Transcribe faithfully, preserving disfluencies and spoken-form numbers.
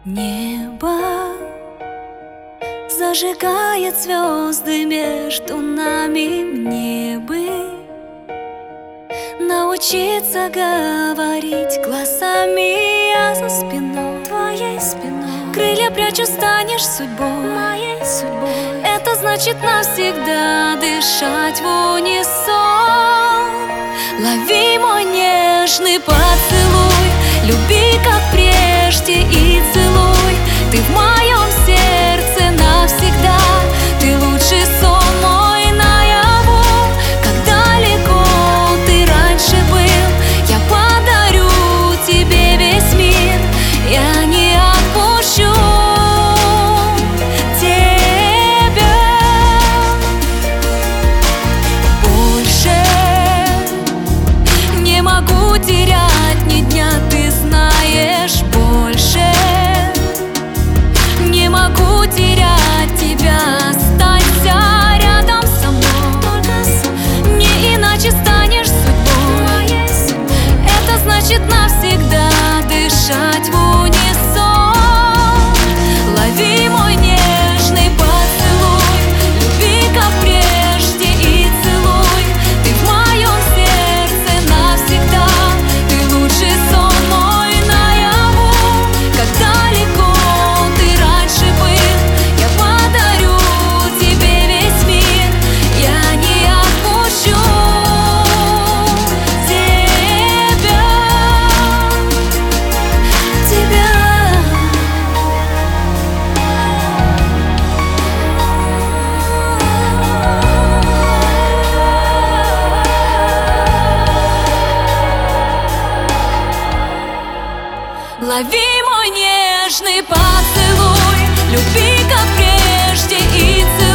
Небо зажигает звезды между нами. Мне бы научиться говорить глазами, а за спиной, твоей спиной, крылья прячу, станешь судьбой, моей судьбой. Это значит навсегда дышать в унисон. Лови мой нежный поцелуй, люби как прежде и целуй. Ты в моем сердце навсегда, ты лучший сон мой наяву. Как далеко ты раньше был, я подарю тебе весь мир. Я не отпущу тебя больше. Не могу терять ни дня, ты знаешь, больше не могу терять тебя. Останься рядом со мной, не иначе станешь судьбой. Это значит навсегда дышать в унисон. Лови мой нежный поцелуй, люби как прежде и целуй. Ты в моем сердце навсегда, ты лучший сон мой наяву. Как далеко ты раньше был, я подарю тебе весь мир. Я не отпущу тебя, тебя. Лови мой нежный поцелуй, люби как прежде и целуй.